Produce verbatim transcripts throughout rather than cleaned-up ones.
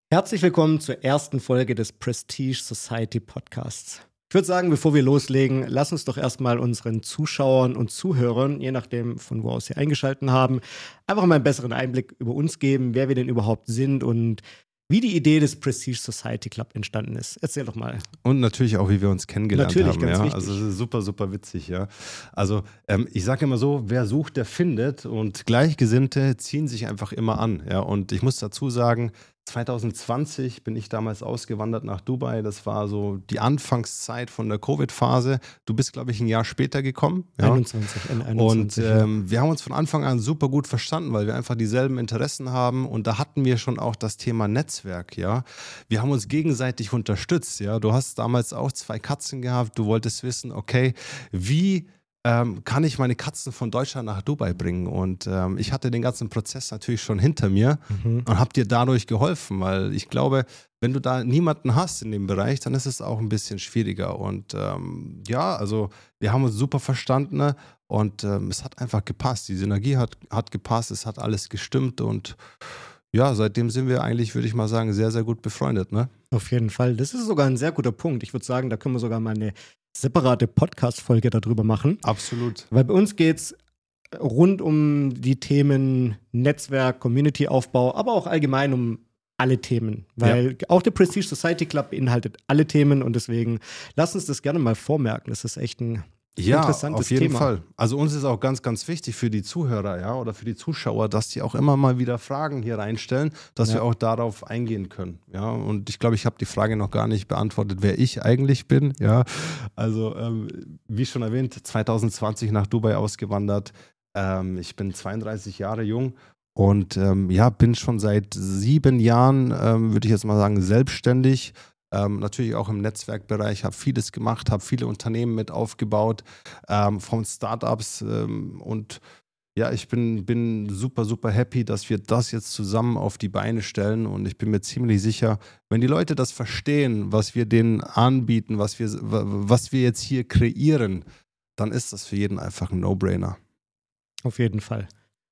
Herzlich willkommen zur ersten Folge des Prestige Society Podcasts. Ich würde sagen, bevor wir loslegen, lass uns doch erstmal unseren Zuschauern und Zuhörern, je nachdem von wo aus sie eingeschaltet haben, einfach mal einen besseren Einblick über uns geben, wer wir denn überhaupt sind und wie die Idee des Prestige Society Club entstanden ist. Erzähl doch mal. Und natürlich auch, wie wir uns kennengelernt natürlich, haben. Ganz ja. wichtig. Also es ist super, super witzig, ja. Also ähm, ich sage immer so, wer sucht, der findet. Und Gleichgesinnte ziehen sich einfach immer an. Ja. Und ich muss dazu sagen, zwanzig zwanzig bin ich damals ausgewandert nach Dubai. Das war so die Anfangszeit von der Covid-Phase. Du bist, glaube ich, ein Jahr später gekommen. Ja? einundzwanzig, einundzwanzig. Und ähm, wir haben uns von Anfang an super gut verstanden, weil wir einfach dieselben Interessen haben. Und da hatten wir schon auch das Thema Netzwerk. Ja, wir haben uns gegenseitig unterstützt. Ja, du hast damals auch zwei Katzen gehabt. Du wolltest wissen, okay, wie Ähm, kann ich meine Katzen von Deutschland nach Dubai bringen? Und ähm, ich hatte den ganzen Prozess natürlich schon hinter mir Mhm. und habe dir dadurch geholfen, weil ich glaube, wenn du da niemanden hast in dem Bereich, dann ist es auch ein bisschen schwieriger. Und ähm, ja, also wir haben uns super verstanden und ähm, es hat einfach gepasst. Die Synergie hat, hat gepasst, es hat alles gestimmt und ja, seitdem sind wir eigentlich, würde ich mal sagen, sehr, sehr gut befreundet, ne? Auf jeden Fall. Das ist sogar ein sehr guter Punkt. Ich würde sagen, da können wir sogar mal eine separate Podcast-Folge darüber machen. Absolut. Weil bei uns geht es rund um die Themen Netzwerk, Community-Aufbau, aber auch allgemein um alle Themen. Weil ja. auch der Prestige Society Club beinhaltet alle Themen und deswegen lass uns das gerne mal vormerken. Das ist echt ein Ja, interessantes auf jeden Thema. Fall. Also uns ist auch ganz, ganz wichtig für die Zuhörer, ja, oder für die Zuschauer, dass die auch immer mal wieder Fragen hier reinstellen, dass Ja. wir auch darauf eingehen können, ja. Und ich glaube, ich habe die Frage noch gar nicht beantwortet, wer ich eigentlich bin, ja. Also ähm, wie schon erwähnt, zwanzig zwanzig nach Dubai ausgewandert. Ähm, ich bin zweiunddreißig Jahre jung und ähm, ja, bin schon seit sieben Jahren, ähm, würde ich jetzt mal sagen, selbstständig. Ähm, natürlich auch im Netzwerkbereich, habe vieles gemacht, habe viele Unternehmen mit aufgebaut, ähm, von Startups ähm, und ja, ich bin, bin super, super happy, dass wir das jetzt zusammen auf die Beine stellen und ich bin mir ziemlich sicher, wenn die Leute das verstehen, was wir denen anbieten, was wir, was wir jetzt hier kreieren, dann ist das für jeden einfach ein No-Brainer. Auf jeden Fall.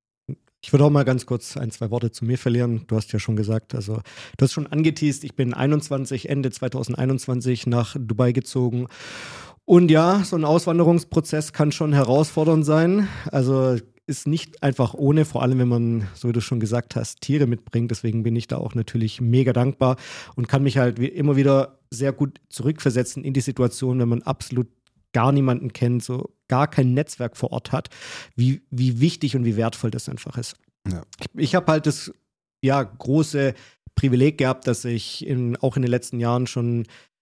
Ich würde auch mal ganz kurz ein, zwei Worte zu mir verlieren. Du hast ja schon gesagt, also du hast schon angeteast, ich bin einundzwanzig, Ende zwanzig einundzwanzig nach Dubai gezogen. Und ja, so ein Auswanderungsprozess kann schon herausfordernd sein. Also ist nicht einfach ohne, vor allem wenn man, so wie du schon gesagt hast, Tiere mitbringt. Deswegen bin ich da auch natürlich mega dankbar und kann mich halt wie immer wieder sehr gut zurückversetzen in die Situation, wenn man absolut gar niemanden kennt, so gar kein Netzwerk vor Ort hat, wie, wie wichtig und wie wertvoll das einfach ist. Ja. Ich, ich habe halt das ja, große Privileg gehabt, dass ich in, auch in den letzten Jahren schon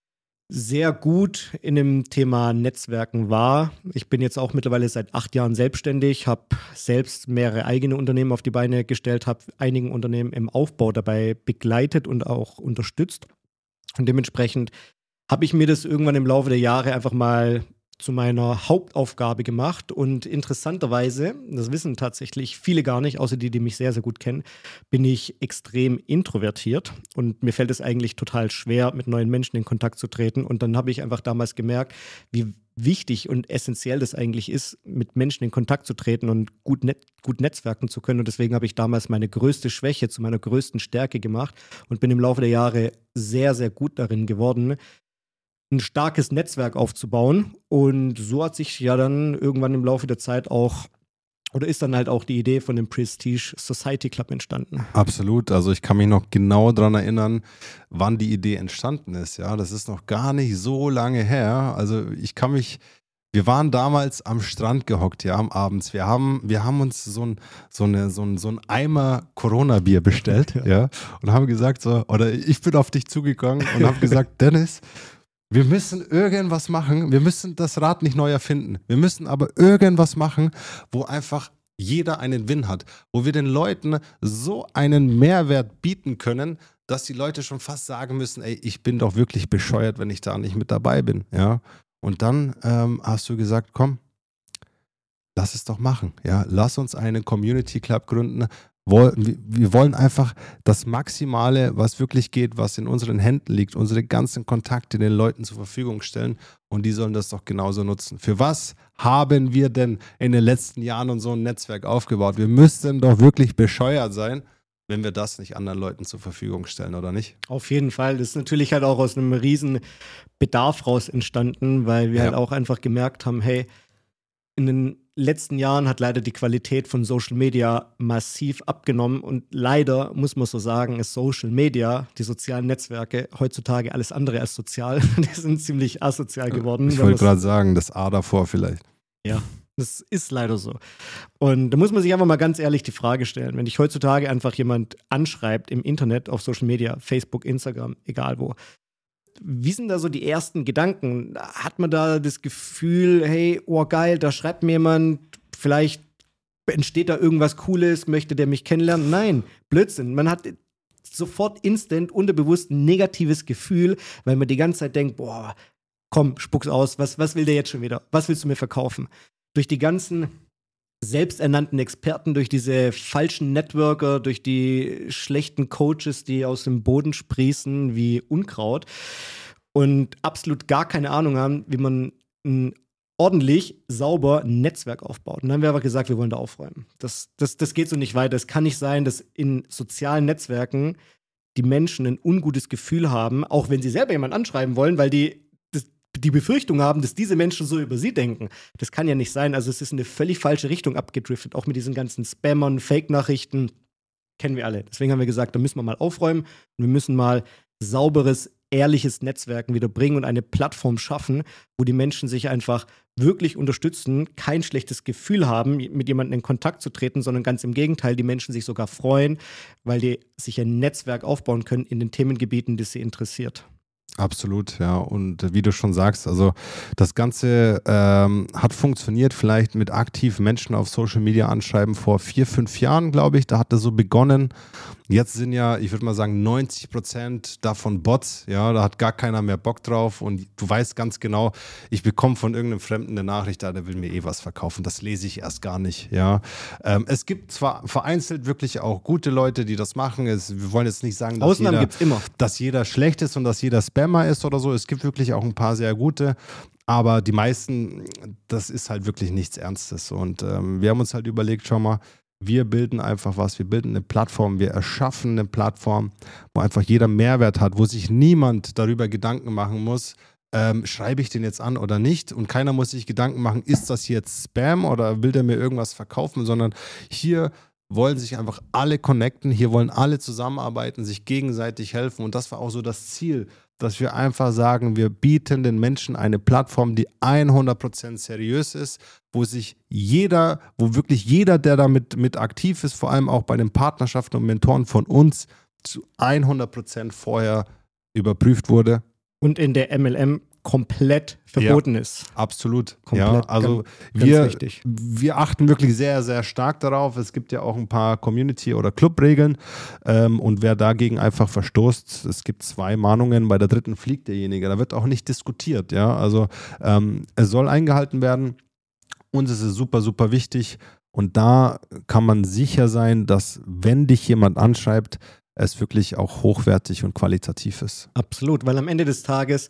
sehr gut in dem Thema Netzwerken war. Ich bin jetzt auch mittlerweile seit acht Jahren selbstständig, habe selbst mehrere eigene Unternehmen auf die Beine gestellt, habe einigen Unternehmen im Aufbau dabei begleitet und auch unterstützt. Und dementsprechend habe ich mir das irgendwann im Laufe der Jahre einfach mal zu meiner Hauptaufgabe gemacht und interessanterweise, das wissen tatsächlich viele gar nicht, außer die, die mich sehr, sehr gut kennen, bin ich extrem introvertiert und mir fällt es eigentlich total schwer, mit neuen Menschen in Kontakt zu treten und dann habe ich einfach damals gemerkt, wie wichtig und essentiell das eigentlich ist, mit Menschen in Kontakt zu treten und gut, net- gut netzwerken zu können und deswegen habe ich damals meine größte Schwäche zu meiner größten Stärke gemacht und bin im Laufe der Jahre sehr, sehr gut darin geworden, ein starkes Netzwerk aufzubauen. Und so hat sich ja dann irgendwann im Laufe der Zeit auch, oder ist dann halt auch die Idee von dem Prestige Society Club entstanden. Absolut. Also ich kann mich noch genau daran erinnern, wann die Idee entstanden ist. Ja, das ist noch gar nicht so lange her. Also ich kann mich, wir waren damals am Strand gehockt, ja, am Abends. Wir haben, wir haben uns so ein, so eine, so ein, so ein Eimer Corona-Bier bestellt, ja. ja, und haben gesagt so, oder ich bin auf dich zugegangen und habe gesagt, Dennis, wir müssen irgendwas machen, wir müssen das Rad nicht neu erfinden, wir müssen aber irgendwas machen, wo einfach jeder einen Win hat, wo wir den Leuten so einen Mehrwert bieten können, dass die Leute schon fast sagen müssen, ey, ich bin doch wirklich bescheuert, wenn ich da nicht mit dabei bin, ja. Und dann ähm, hast du gesagt, komm, lass es doch machen, ja, lass uns einen Community Club gründen. Wir wollen einfach das Maximale, was wirklich geht, was in unseren Händen liegt, unsere ganzen Kontakte den Leuten zur Verfügung stellen und die sollen das doch genauso nutzen. Für was haben wir denn in den letzten Jahren und so ein Netzwerk aufgebaut? Wir müssten doch wirklich bescheuert sein, wenn wir das nicht anderen Leuten zur Verfügung stellen, oder nicht? Auf jeden Fall. Das ist natürlich halt auch aus einem riesen Bedarf raus entstanden, weil wir Ja. halt auch einfach gemerkt haben, hey, in den letzten Jahren hat leider die Qualität von Social Media massiv abgenommen und leider, muss man so sagen, ist Social Media, die sozialen Netzwerke, heutzutage alles andere als sozial. Die sind ziemlich asozial geworden. Ich wenn wollte man's- gerade sagen, das A davor vielleicht. Ja, das ist leider so. Und da muss man sich einfach mal ganz ehrlich die Frage stellen, wenn dich heutzutage einfach jemand anschreibt im Internet, auf Social Media, Facebook, Instagram, egal wo, wie sind da so die ersten Gedanken? Hat man da das Gefühl, hey, oh geil, da schreibt mir jemand, vielleicht entsteht da irgendwas Cooles, möchte der mich kennenlernen? Nein, Blödsinn. Man hat sofort instant, unterbewusst ein negatives Gefühl, weil man die ganze Zeit denkt, boah, komm, spuck's aus, was, was will der jetzt schon wieder? Was willst du mir verkaufen? Durch die ganzen selbsternannten Experten, durch diese falschen Networker, durch die schlechten Coaches, die aus dem Boden sprießen wie Unkraut und absolut gar keine Ahnung haben, wie man ein ordentlich, sauber ein Netzwerk aufbaut. Und dann haben wir aber gesagt, wir wollen da aufräumen. Das, das, das geht so nicht weiter. Es kann nicht sein, dass in sozialen Netzwerken die Menschen ein ungutes Gefühl haben, auch wenn sie selber jemanden anschreiben wollen, weil die die Befürchtung haben, dass diese Menschen so über sie denken. Das kann ja nicht sein. Also es ist in eine völlig falsche Richtung abgedriftet, auch mit diesen ganzen Spammern, Fake-Nachrichten, kennen wir alle. Deswegen haben wir gesagt, da müssen wir mal aufräumen und wir müssen mal sauberes, ehrliches Netzwerken wieder bringen und eine Plattform schaffen, wo die Menschen sich einfach wirklich unterstützen, kein schlechtes Gefühl haben, mit jemandem in Kontakt zu treten, sondern ganz im Gegenteil, die Menschen sich sogar freuen, weil die sich ein Netzwerk aufbauen können in den Themengebieten, die sie interessiert. Absolut, ja. Und wie du schon sagst, also das Ganze ähm, hat funktioniert vielleicht mit aktiven Menschen auf Social Media anschreiben vor vier, fünf Jahren, glaube ich. Da hat das so begonnen. Jetzt sind ja, ich würde mal sagen, neunzig Prozent davon Bots. Ja, da hat gar keiner mehr Bock drauf. Und du weißt ganz genau, ich bekomme von irgendeinem Fremden eine Nachricht, da, der will mir eh was verkaufen. Das lese ich erst gar nicht. Ja, ähm, es gibt zwar vereinzelt wirklich auch gute Leute, die das machen. Es, wir wollen jetzt nicht sagen, dass Ausnahmen jeder, gibt's immer. dass jeder schlecht ist und dass jeder Spammer ist oder so. Es gibt wirklich auch ein paar sehr gute. Aber die meisten, das ist halt wirklich nichts Ernstes. Und ähm, wir haben uns halt überlegt, schau mal, wir bilden einfach was, wir bilden eine Plattform, wir erschaffen eine Plattform, wo einfach jeder Mehrwert hat, wo sich niemand darüber Gedanken machen muss, ähm, schreibe ich den jetzt an oder nicht, und keiner muss sich Gedanken machen, ist das jetzt Spam oder will der mir irgendwas verkaufen, sondern hier wollen sich einfach alle connecten, hier wollen alle zusammenarbeiten, sich gegenseitig helfen, und das war auch so das Ziel, dass wir einfach sagen, wir bieten den Menschen eine Plattform, die hundert Prozent seriös ist, wo sich jeder, wo wirklich jeder, der damit mit aktiv ist, vor allem auch bei den Partnerschaften und Mentoren von uns, zu hundert Prozent vorher überprüft wurde. Und in der M L M komplett verboten Ja, ist. Absolut. Komplett, ja, also ganz, ganz wir, wichtig. wir achten wirklich sehr, sehr stark darauf. Es gibt ja auch ein paar Community- oder Clubregeln, ähm, und wer dagegen einfach verstoßt, es gibt zwei Mahnungen, bei der dritten fliegt derjenige. Da wird auch nicht diskutiert. Ja, also ähm, es soll eingehalten werden. Uns ist es super, super wichtig, und da kann man sicher sein, dass, wenn dich jemand anschreibt, es wirklich auch hochwertig und qualitativ ist. Absolut, weil am Ende des Tages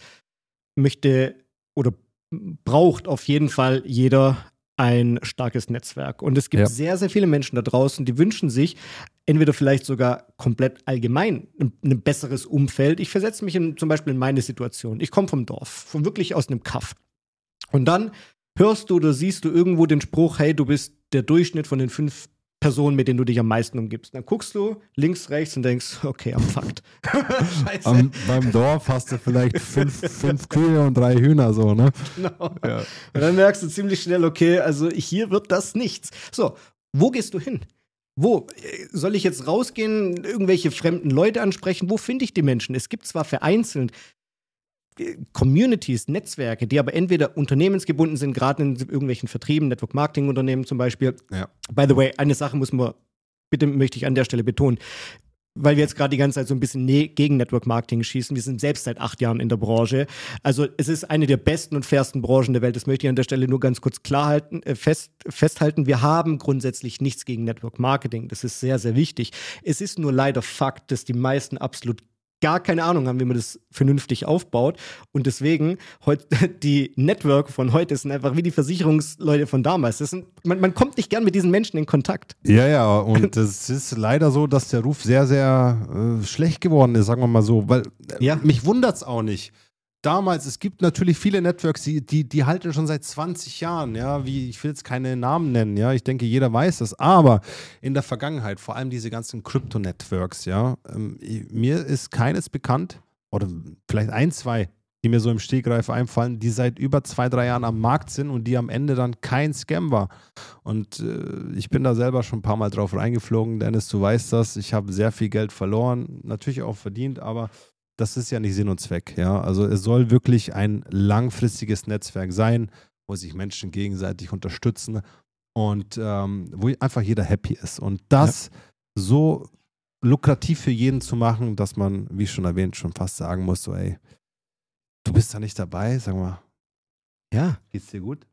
möchte oder braucht auf jeden Fall jeder ein starkes Netzwerk. Und es gibt Ja. sehr, sehr viele Menschen da draußen, die wünschen sich entweder vielleicht sogar komplett allgemein ein, ein besseres Umfeld. Ich versetze mich in, zum Beispiel in meine Situation. Ich komme vom Dorf, von wirklich aus einem Kaff. Und dann hörst du oder siehst du irgendwo den Spruch, hey, du bist der Durchschnitt von den fünf Personen, mit denen du dich am meisten umgibst. Dann guckst du links, rechts und denkst, okay, am Fakt. Scheiße. Am, beim Dorf hast du vielleicht fünf, fünf Kühe und drei Hühner, so, ne? Genau. Ja. Und dann merkst du ziemlich schnell, okay, also hier wird das nichts. So, wo gehst du hin? Wo? Soll ich jetzt rausgehen, irgendwelche fremden Leute ansprechen? Wo finde ich die Menschen? Es gibt zwar vereinzelt Communities, Netzwerke, die aber entweder unternehmensgebunden sind, gerade in irgendwelchen Vertrieben, Network-Marketing-Unternehmen zum Beispiel. Ja. By the way, eine Sache muss man, bitte möchte ich an der Stelle betonen, weil wir jetzt gerade die ganze Zeit so ein bisschen ne- gegen Network-Marketing schießen. Wir sind selbst seit acht Jahren in der Branche. Also es ist eine der besten und fairsten Branchen der Welt. Das möchte ich an der Stelle nur ganz kurz klar halten, äh, fest, festhalten. Wir haben grundsätzlich nichts gegen Network-Marketing. Das ist sehr, sehr wichtig. Es ist nur leider Fakt, dass die meisten absolut gar keine Ahnung haben, wie man das vernünftig aufbaut. Und deswegen, heut, die Network von heute sind einfach wie die Versicherungsleute von damals. Das sind, man, man kommt nicht gern mit diesen Menschen in Kontakt. Ja, ja, und es ist leider so, dass der Ruf sehr, sehr äh, schlecht geworden ist, sagen wir mal so. Weil äh, Ja. mich wundert es auch nicht. Damals, es gibt natürlich viele Networks, die, die, die halten schon seit zwanzig Jahren, ja, wie, ich will jetzt keine Namen nennen, ja, ich denke, jeder weiß das, aber in der Vergangenheit, vor allem diese ganzen Krypto-Networks, ja, ähm, mir ist keines bekannt, oder vielleicht ein, zwei, die mir so im Stegreif einfallen, die seit über zwei, drei Jahren am Markt sind und die am Ende dann kein Scam war. Und äh, ich bin da selber schon ein paar Mal drauf reingeflogen, Dennis, du weißt das, ich habe sehr viel Geld verloren, natürlich auch verdient, aber das ist ja nicht Sinn und Zweck, ja. Also es soll wirklich ein langfristiges Netzwerk sein, wo sich Menschen gegenseitig unterstützen und ähm, wo einfach jeder happy ist. Und das ja. so lukrativ für jeden zu machen, dass man, wie schon erwähnt, schon fast sagen muss, so ey, du bist da nicht dabei, sag mal. Ja. Geht's dir gut?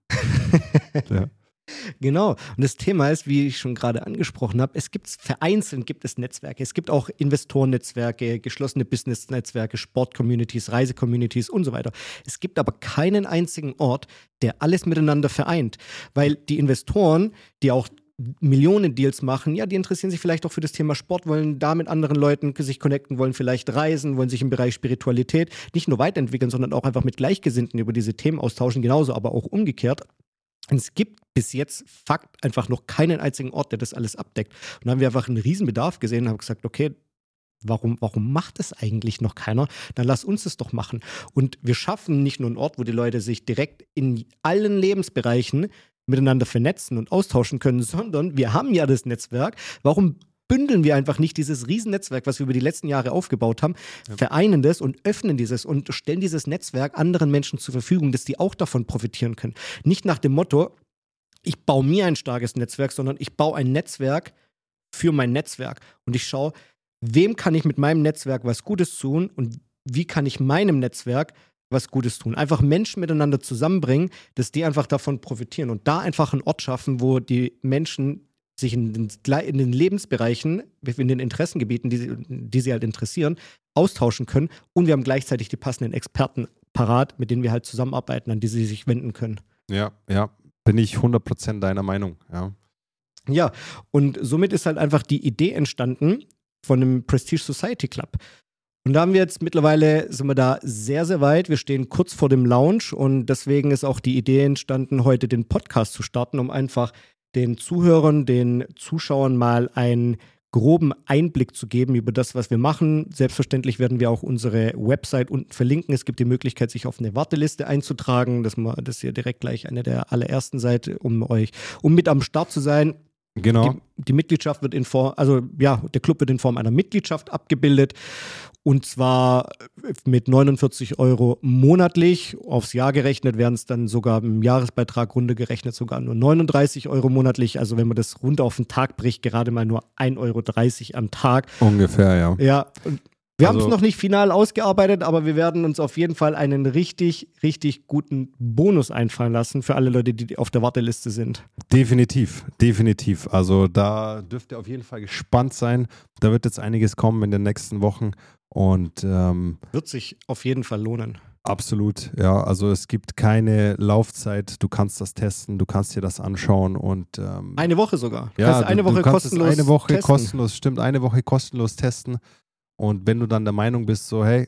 Ja. Genau. Und das Thema ist, wie ich schon gerade angesprochen habe, es gibt vereinzelt gibt es Netzwerke. Es gibt auch Investorennetzwerke, geschlossene Business-Netzwerke, Sport-Communities, Reise-Communities und so weiter. Es gibt aber keinen einzigen Ort, der alles miteinander vereint. Weil die Investoren, die auch Millionen Deals machen, ja, die interessieren sich vielleicht auch für das Thema Sport, wollen da mit anderen Leuten sich connecten, wollen vielleicht reisen, wollen sich im Bereich Spiritualität nicht nur weiterentwickeln, sondern auch einfach mit Gleichgesinnten über diese Themen austauschen, genauso aber auch umgekehrt. Und es gibt bis jetzt Fakt einfach noch keinen einzigen Ort, der das alles abdeckt. Und da haben wir einfach einen Riesenbedarf gesehen und haben gesagt, okay, warum, warum macht das eigentlich noch keiner? Dann lass uns das doch machen. Und wir schaffen nicht nur einen Ort, wo die Leute sich direkt in allen Lebensbereichen miteinander vernetzen und austauschen können, sondern wir haben ja das Netzwerk. Warum bündeln wir einfach nicht dieses Riesennetzwerk, was wir über die letzten Jahre aufgebaut haben, ja. vereinen das und öffnen dieses und stellen dieses Netzwerk anderen Menschen zur Verfügung, dass die auch davon profitieren können. Nicht nach dem Motto, ich baue mir ein starkes Netzwerk, sondern ich baue ein Netzwerk für mein Netzwerk. Und ich schaue, wem kann ich mit meinem Netzwerk was Gutes tun und wie kann ich meinem Netzwerk was Gutes tun. Einfach Menschen miteinander zusammenbringen, dass die einfach davon profitieren und da einfach einen Ort schaffen, wo die Menschen sich in den, in den Lebensbereichen, in den Interessengebieten, die sie, die sie halt interessieren, austauschen können und wir haben gleichzeitig die passenden Experten parat, mit denen wir halt zusammenarbeiten, an die sie sich wenden können. Ja, ja, bin ich hundert Prozent deiner Meinung, ja. Ja, und somit ist halt einfach die Idee entstanden von einem Prestige Society Club. Und da haben wir jetzt mittlerweile, sind wir da sehr, sehr weit. Wir stehen kurz vor dem Launch und deswegen ist auch die Idee entstanden, heute den Podcast zu starten, um einfach den Zuhörern, den Zuschauern mal einen groben Einblick zu geben über das, was wir machen. Selbstverständlich werden wir auch unsere Website unten verlinken. Es gibt die Möglichkeit, sich auf eine Warteliste einzutragen, dass, man, dass ihr direkt gleich eine der allerersten seid, um euch, um mit am Start zu sein. Genau. Die, die Mitgliedschaft wird in Form, also ja, der Club wird in Form einer Mitgliedschaft abgebildet. Und zwar mit neunundvierzig Euro monatlich. Aufs Jahr gerechnet werden es dann sogar im Jahresbeitrag runter gerechnet sogar nur neununddreißig Euro monatlich. Also wenn man das runter auf den Tag bricht, gerade mal nur ein Euro dreißig am Tag. Ungefähr, ja. Ja, und wir Also, haben es noch nicht final ausgearbeitet, aber wir werden uns auf jeden Fall einen richtig, richtig guten Bonus einfallen lassen für alle Leute, die auf der Warteliste sind. Definitiv, definitiv. Also da dürft ihr auf jeden Fall gespannt sein. Da wird jetzt einiges kommen in den nächsten Wochen. Und ähm, wird sich auf jeden Fall lohnen. Absolut, ja. Also es gibt keine Laufzeit. Du kannst das testen, du kannst dir das anschauen und ähm, eine Woche sogar. Du ja, kannst eine du, Woche du kannst kostenlos es eine Woche testen. kostenlos, stimmt, eine Woche kostenlos testen. Und wenn du dann der Meinung bist, so hey,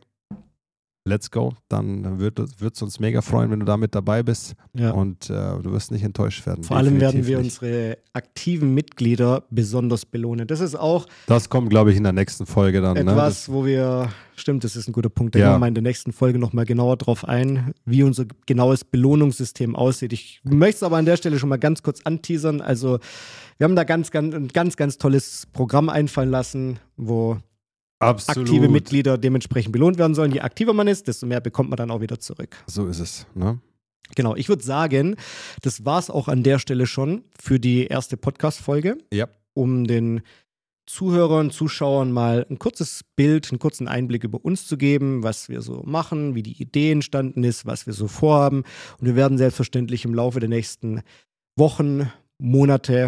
let's go, dann wird es uns mega freuen, wenn du da mit dabei bist. Ja. Und äh, du wirst nicht enttäuscht werden. Vor allem werden wir nicht. unsere aktiven Mitglieder besonders belohnen. Das ist auch Das kommt, glaube ich, in der nächsten Folge dann. etwas, ne? wo wir, stimmt, das ist ein guter Punkt, da ja. gehen wir mal in der nächsten Folge nochmal genauer drauf ein, wie unser genaues Belohnungssystem aussieht. Ich möchte es aber an der Stelle schon mal ganz kurz anteasern. Also wir haben da ganz, ganz, ein ganz, ganz tolles Programm einfallen lassen, wo Absolut. aktive Mitglieder dementsprechend belohnt werden sollen. Je aktiver man ist, desto mehr bekommt man dann auch wieder zurück. So ist es, ne? Genau, ich würde sagen, das war es auch an der Stelle schon für die erste Podcast-Folge. Ja. Um den Zuhörern, Zuschauern mal ein kurzes Bild, einen kurzen Einblick über uns zu geben, was wir so machen, wie die Idee entstanden ist, was wir so vorhaben. Und wir werden selbstverständlich im Laufe der nächsten Wochen, Monate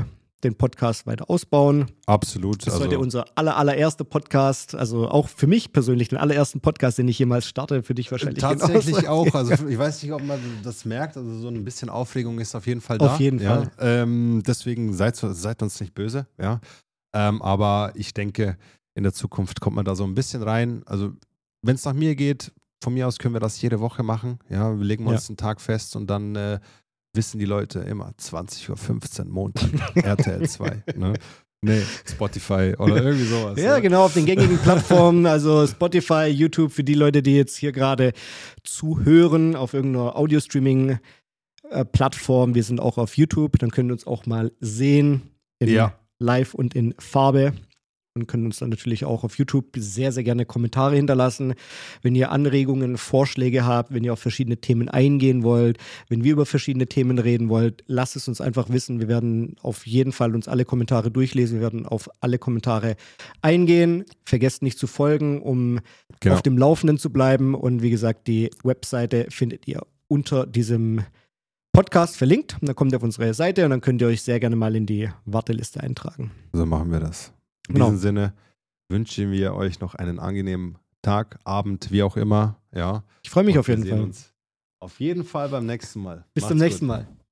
den Podcast weiter ausbauen. Absolut. Das ist also, heute unser aller, allererster Podcast, also auch für mich persönlich den allerersten Podcast, den ich jemals starte, für dich wahrscheinlich tatsächlich genauso. auch. Also ich weiß nicht, ob man das merkt, also so ein bisschen Aufregung ist auf jeden Fall da. Auf jeden ja. Fall. Ähm, deswegen seid, seid uns nicht böse, ja. Ähm, aber ich denke, in der Zukunft kommt man da so ein bisschen rein. Also wenn es nach mir geht, von mir aus können wir das jede Woche machen. Ja, wir legen uns ja. einen Tag fest und dann äh, wissen die Leute immer zwanzig Uhr fünfzehn Montag, R T L zwei. Ne? Nee, Spotify oder irgendwie sowas. Ja, ja, genau, auf den gängigen Plattformen, also Spotify, YouTube, für die Leute, die jetzt hier gerade zuhören, auf irgendeiner Audio-Streaming-Plattform. Wir sind auch auf YouTube, dann könnt ihr uns auch mal sehen in ja. live und in Farbe. Und können uns dann natürlich auch auf YouTube sehr, sehr gerne Kommentare hinterlassen. Wenn ihr Anregungen, Vorschläge habt, wenn ihr auf verschiedene Themen eingehen wollt, wenn wir über verschiedene Themen reden wollt, lasst es uns einfach wissen. Wir werden auf jeden Fall uns alle Kommentare durchlesen. Wir werden auf alle Kommentare eingehen. Vergesst nicht zu folgen, um genau. auf dem Laufenden zu bleiben. Und wie gesagt, die Webseite findet ihr unter diesem Podcast verlinkt. Und dann kommt ihr auf unsere Seite und dann könnt ihr euch sehr gerne mal in die Warteliste eintragen. So machen wir das. In Genau. diesem Sinne wünschen wir euch noch einen angenehmen Tag, Abend, wie auch immer. Ja. Ich freue mich Und auf jeden wir sehen Fall. Uns auf jeden Fall beim nächsten Mal. Bis Macht's zum nächsten gut. Mal.